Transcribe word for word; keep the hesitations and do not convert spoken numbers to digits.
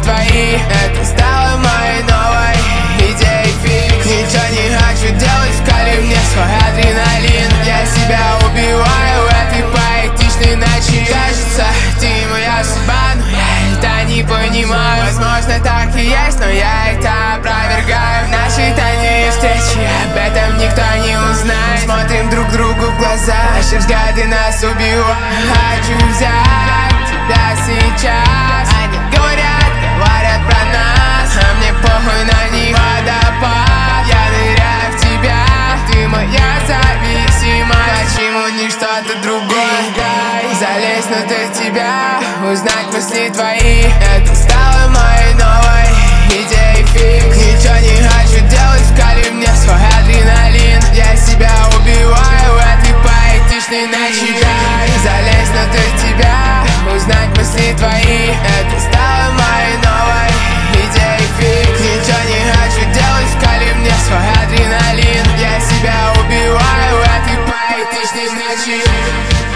твои. Это стало моей новой идеей фикс. Ничего не хочу делать, вкали мне свой адреналин. Я себя убиваю в этой поэтичной ночи. Кажется, ты моя судьба, но я это не понимаю. Возможно, так и есть, но я это опровергаю. Наши тайные встречи, об этом никто не узнает. Смотрим друг другу в глаза, наши взгляды нас убивают. Хочу взять тебя сейчас. Они говорят, говорят про нас, а мне похуй на них. Водопад, я ныряю в тебя, ты моя зависимость. Почему не что-то другое? Залезть внутрь тебя, узнать мысли твои. Это стало моей новой идеей фикс. Ничего не хочу делать, вкали мне свой адреналин. Я себя убиваю в этой поэтичной ночи. Залезть внутрь тебя, узнать мысли твои. Это стало моей новой идеей фикс. Ничего не хочу делать, вкали мне свой адреналин. Я себя убиваю в этой поэтичной ночи.